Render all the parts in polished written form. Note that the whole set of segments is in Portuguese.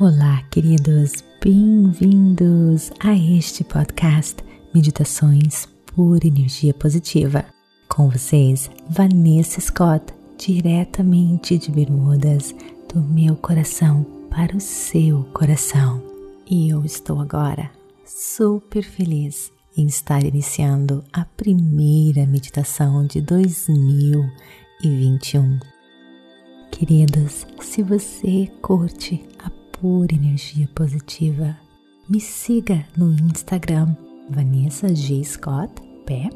Olá, queridos, bem-vindos a este podcast Meditações por Energia Positiva. Com vocês, Vanessa Scott, diretamente de Bermudas, do meu coração para o seu coração. E eu estou agora super feliz em estar iniciando a primeira meditação de 2021. Queridos, se você curte a pura energia positiva, me siga no Instagram, Vanessa G. Scott Pep.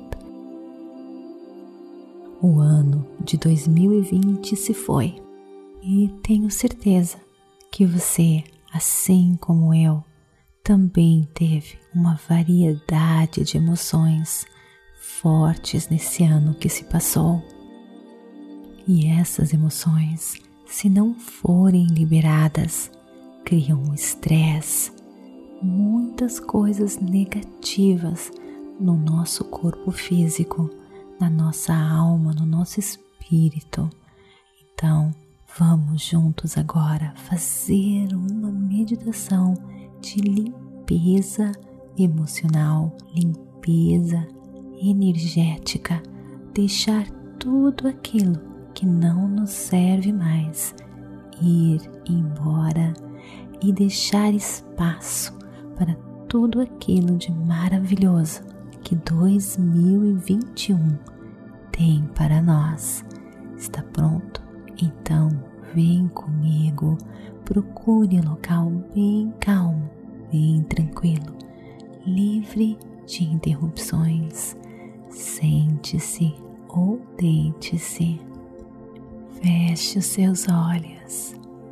O ano de 2020 se foi e tenho certeza que você, assim como eu, também teve uma variedade de emoções fortes nesse ano que se passou. E essas emoções, se não forem liberadas, criam um estresse, muitas coisas negativas no nosso corpo físico, na nossa alma, no nosso espírito. Então, vamos juntos agora fazer uma meditação de limpeza emocional, limpeza energética, deixar tudo aquilo que não nos serve mais ir embora e deixar espaço para tudo aquilo de maravilhoso que 2021 tem para nós. Está pronto? Então vem comigo, procure um local bem calmo, bem tranquilo, livre de interrupções. Sente-se ou deite-se. Feche os seus olhos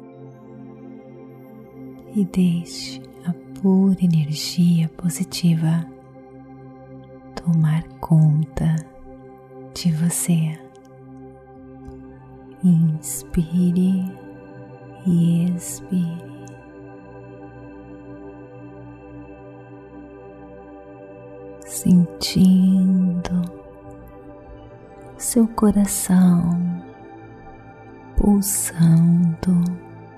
e deixe a pura energia positiva tomar conta de você. Inspire e expire. Sentindo seu coração pulsando.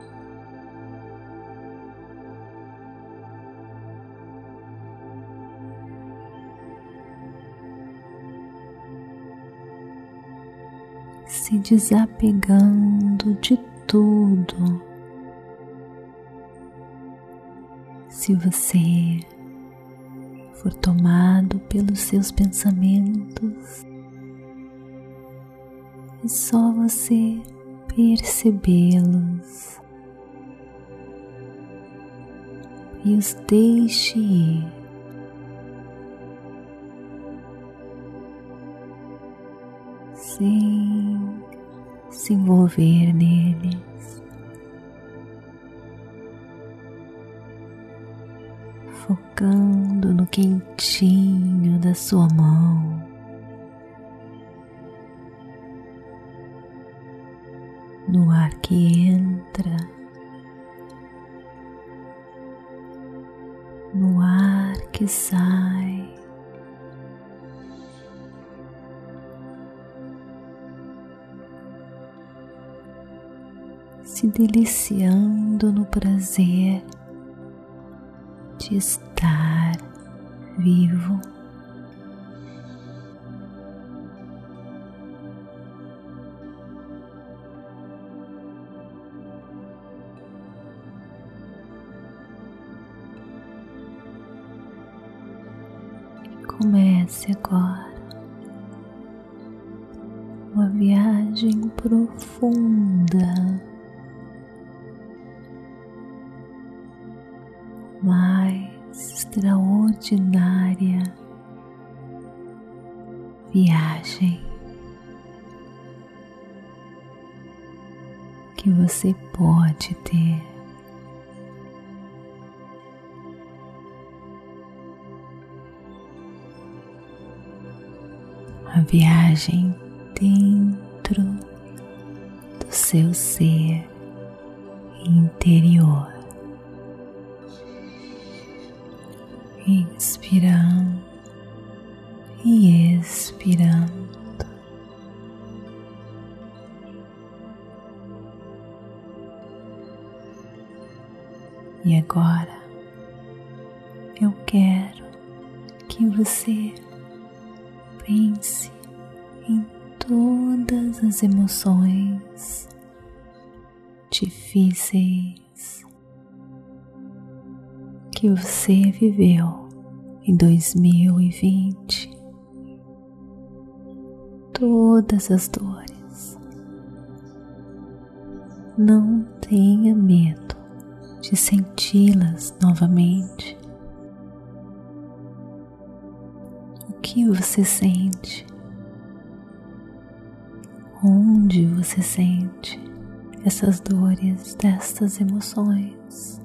Se desapegando de tudo. Se você for tomado pelos seus pensamentos, é só você percebê-los e os deixe ir. Sem se envolver neles, focando no quentinho da sua mão, no ar que entra, no ar que sai. Se deliciando no prazer de estar vivo. Comece agora uma viagem profunda, mais extraordinária viagem que você pode ter. A viagem dentro do seu ser interior. Inspirando e expirando. E agora eu quero que você pense em todas as emoções difíceis que você viveu em 2020, todas as dores. Não tenha medo de senti-las novamente. O que você sente? Onde você sente essas dores destas emoções?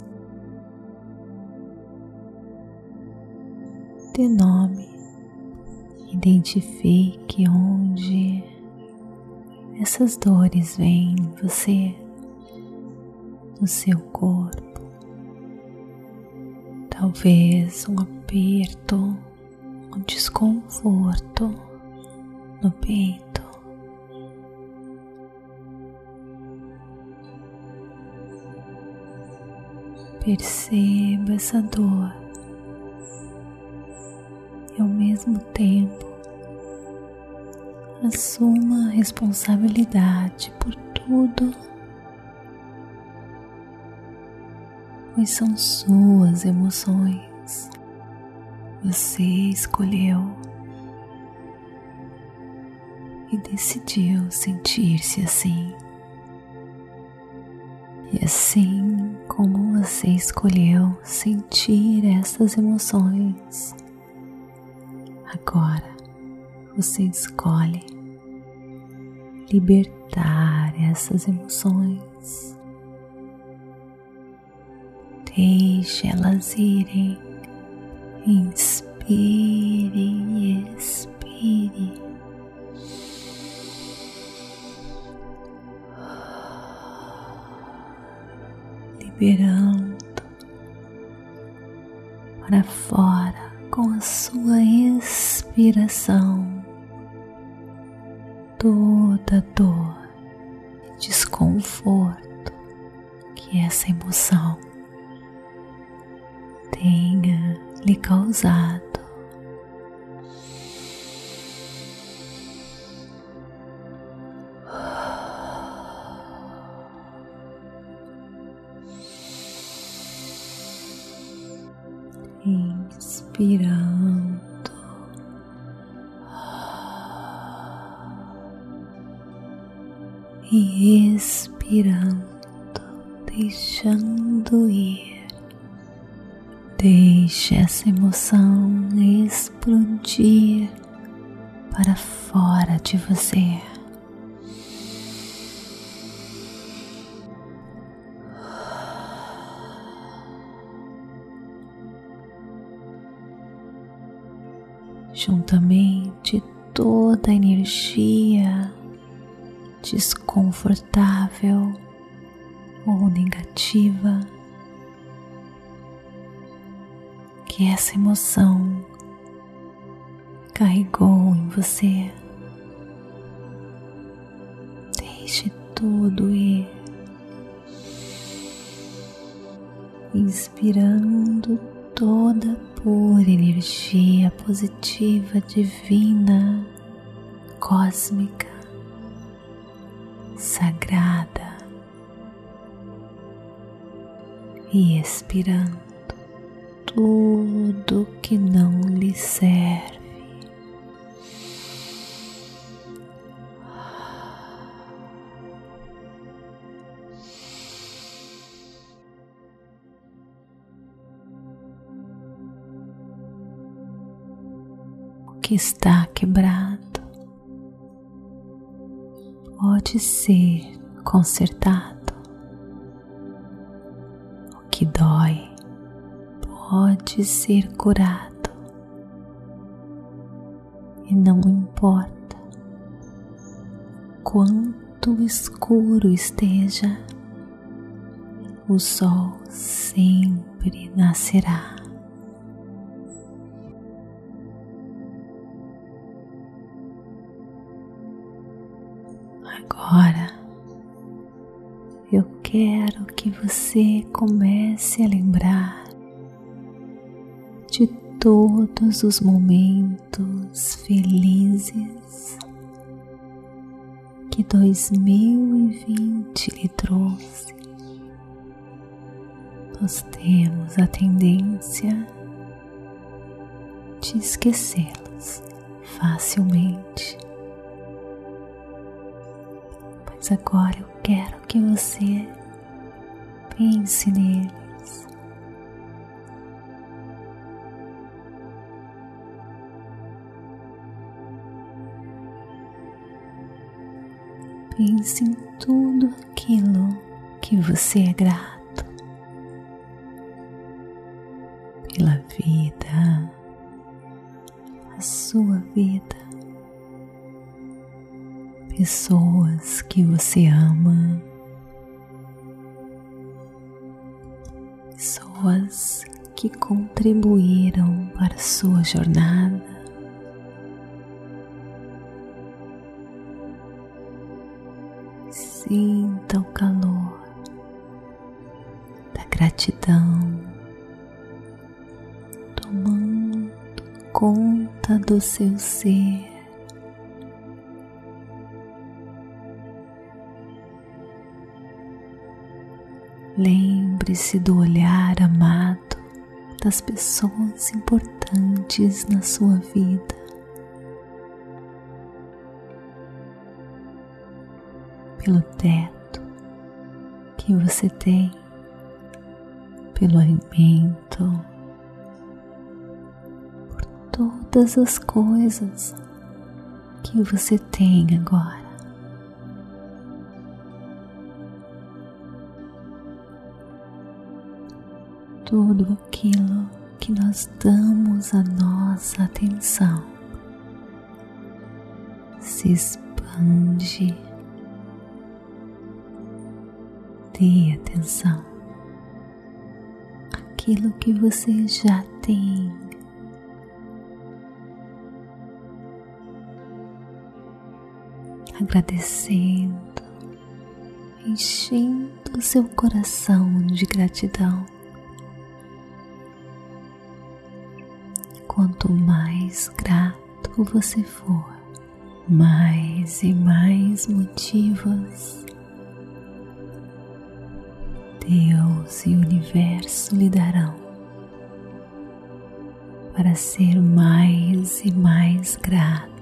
Dê nome, identifique onde essas dores vêm em você, no seu corpo. Talvez um aperto, um desconforto no peito. Perceba essa dor e ao mesmo tempo assuma a responsabilidade por tudo, pois são suas emoções. Você escolheu e decidiu sentir-se assim. E assim como você escolheu sentir essas emoções, agora você escolhe libertar essas emoções. Deixe elas irem. Inspire e expire. Liberando para fora com a sua expiração toda dor e desconforto que essa emoção tenha lhe causado. Inspirando e expirando, deixando ir. Deixe essa emoção explodir para fora de você. Juntamente toda a energia desconfortável ou negativa que essa emoção carregou em você. Deixe tudo ir, inspirando toda a pura energia positiva, divina, cósmica, sagrada, e expirando tudo que não lhe serve. O que está quebrado pode ser consertado. O que dói pode ser curado. E não importa quanto escuro esteja, o sol sempre nascerá. Agora eu quero que você comece a lembrar de todos os momentos felizes que 2020 lhe trouxe. Nós temos a tendência de esquecê-los facilmente. Mas agora eu quero que você pense neles. Pense em tudo aquilo que você é grato pela vida, a sua vida, pessoas que você ama, pessoas que contribuíram para a sua jornada. Sinta o calor da gratidão tomando conta do seu ser. Lembre-se do olhar amado das pessoas importantes na sua vida. Pelo teto que você tem, pelo alimento, por todas as coisas que você tem agora. Tudo aquilo que nós damos a nossa atenção se expande. Dê atenção àquilo que você já tem. Agradecendo, enchendo o seu coração de gratidão. Quanto mais grato você for, mais e mais motivos Deus e o universo lhe darão para ser mais e mais grato.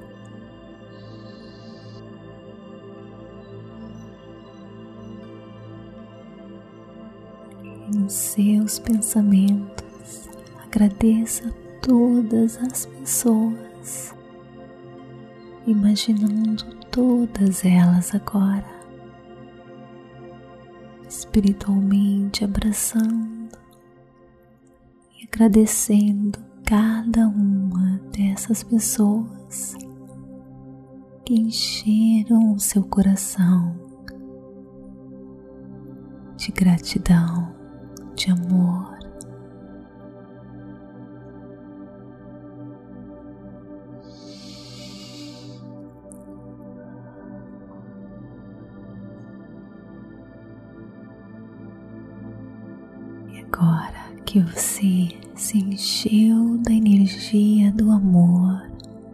Em seus pensamentos, agradeça todas as pessoas, imaginando todas elas agora, espiritualmente abraçando e agradecendo cada uma dessas pessoas que encheram o seu coração de gratidão, de amor. Agora que você se encheu da energia do amor,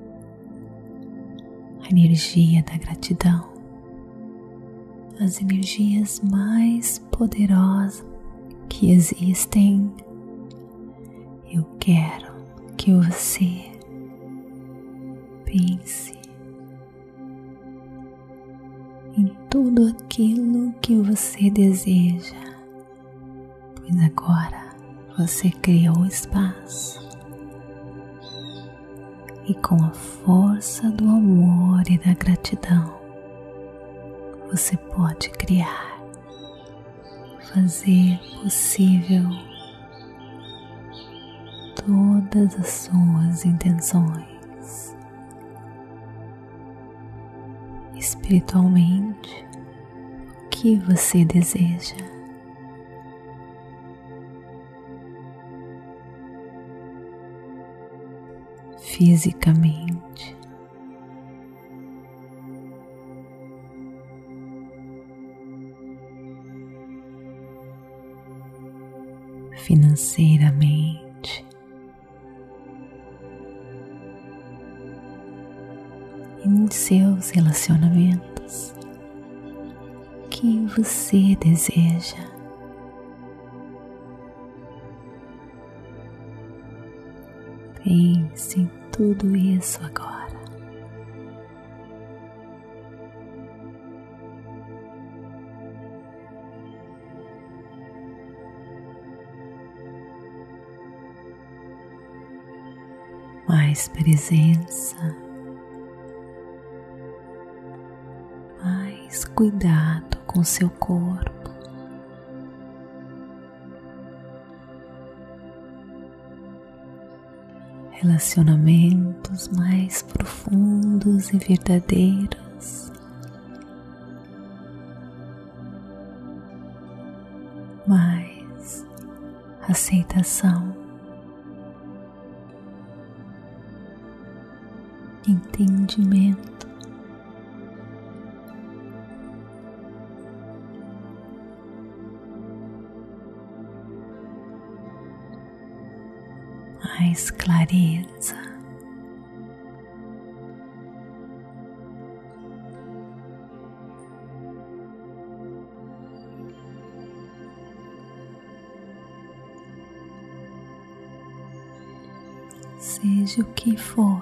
a energia da gratidão, as energias mais poderosas que existem, eu quero que você pense em tudo aquilo que você deseja, pois agora você criou espaço e com a força do amor e da gratidão você pode criar, fazer possível todas as suas intenções. Espiritualmente, o que você deseja? Fisicamente, financeiramente e em seus relacionamentos que você deseja. Pense em tudo isso agora. Mais presença, mais cuidado com seu corpo. Relacionamentos mais profundos e verdadeiros. Mais aceitação, entendimento, mais clareza, seja o que for,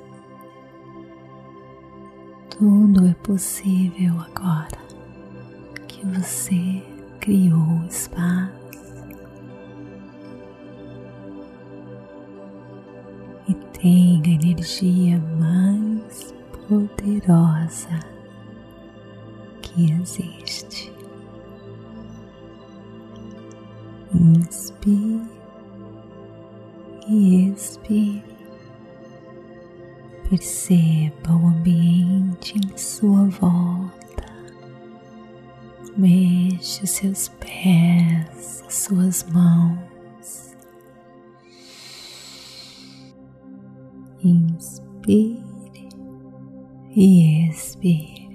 tudo é possível agora que você criou espaço e tenha a energia mais poderosa que existe. Inspire e expire. Perceba o ambiente em sua volta. Mexa os seus pés, as suas mãos. Inspire e expire.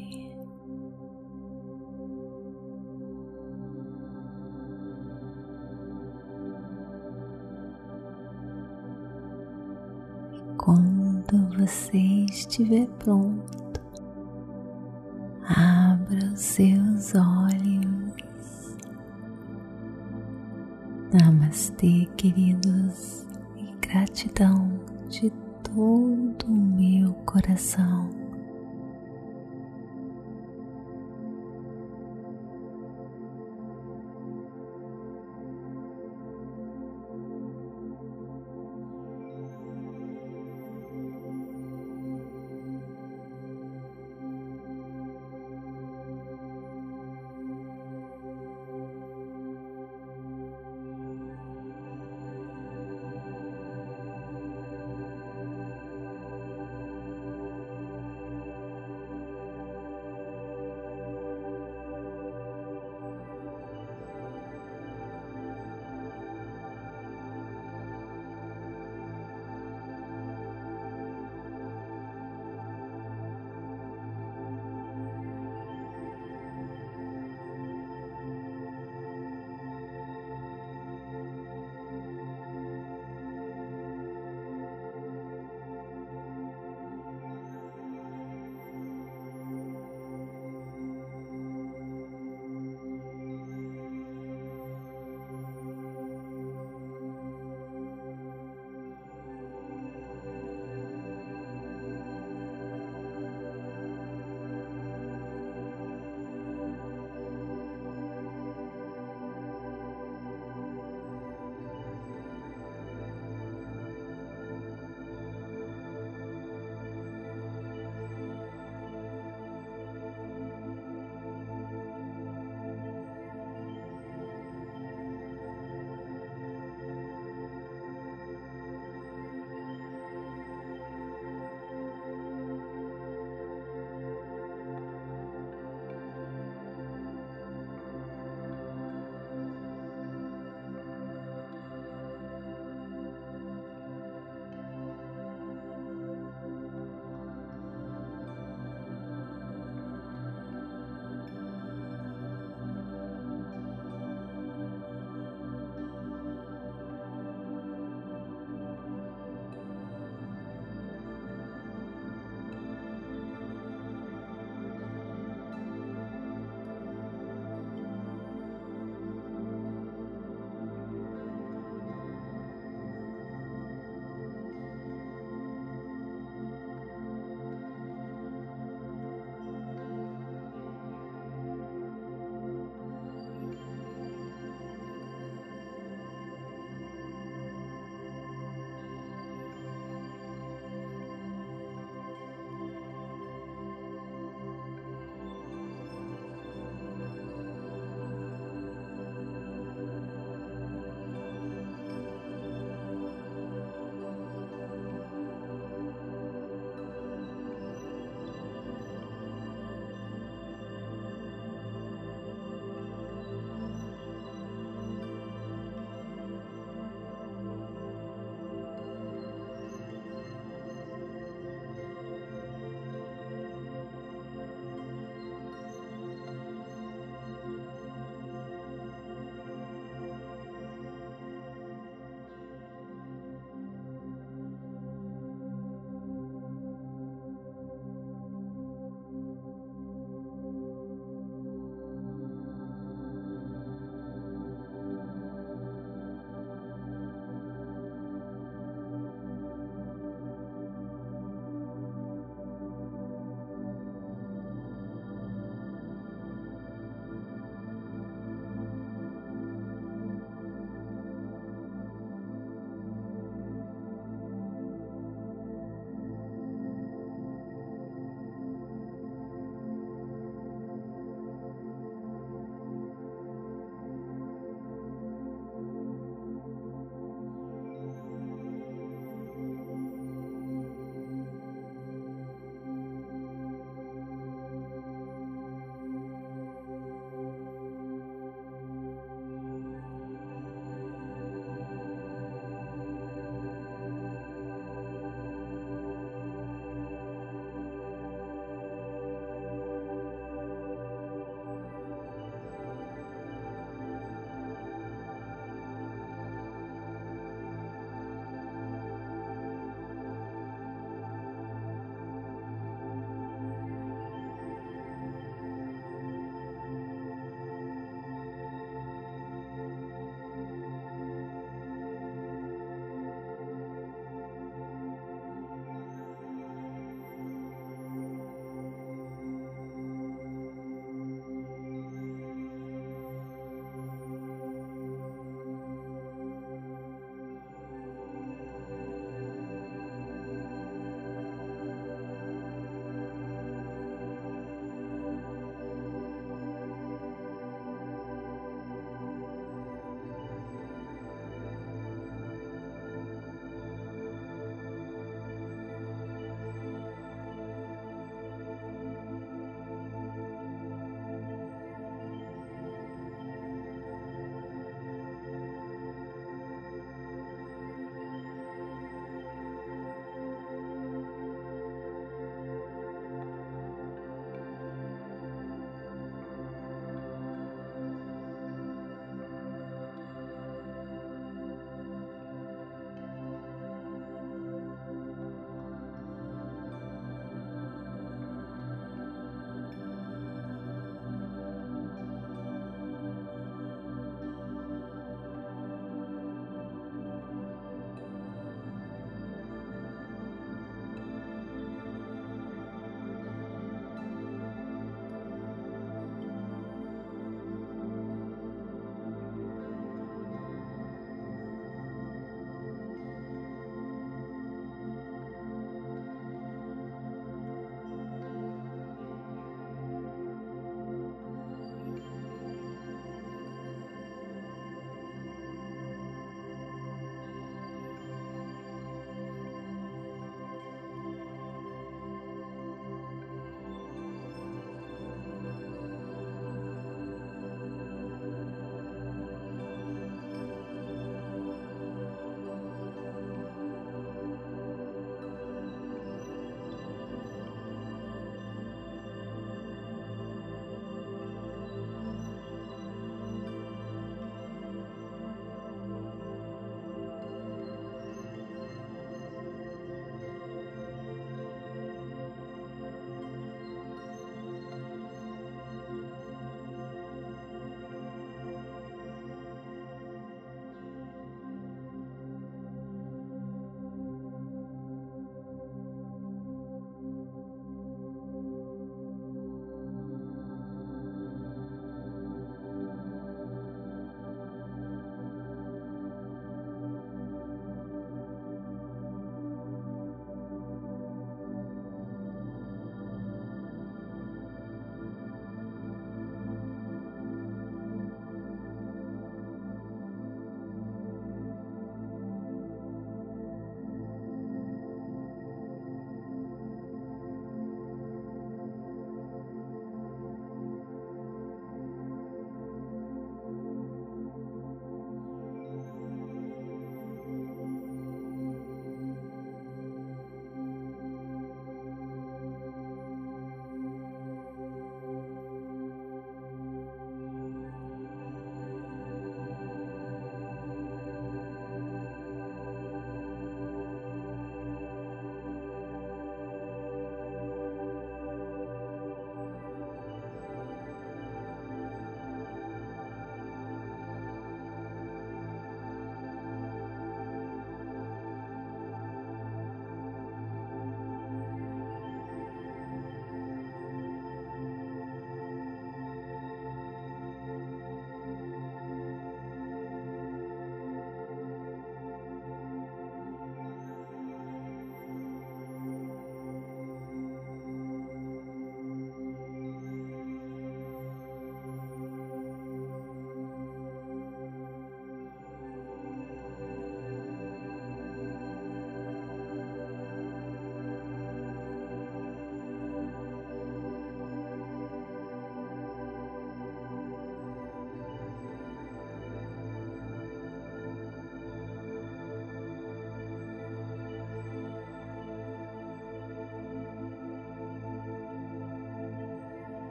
Quando você estiver pronto, abra os seus olhos. Namastê, queridos, e gratidão de todo o meu coração.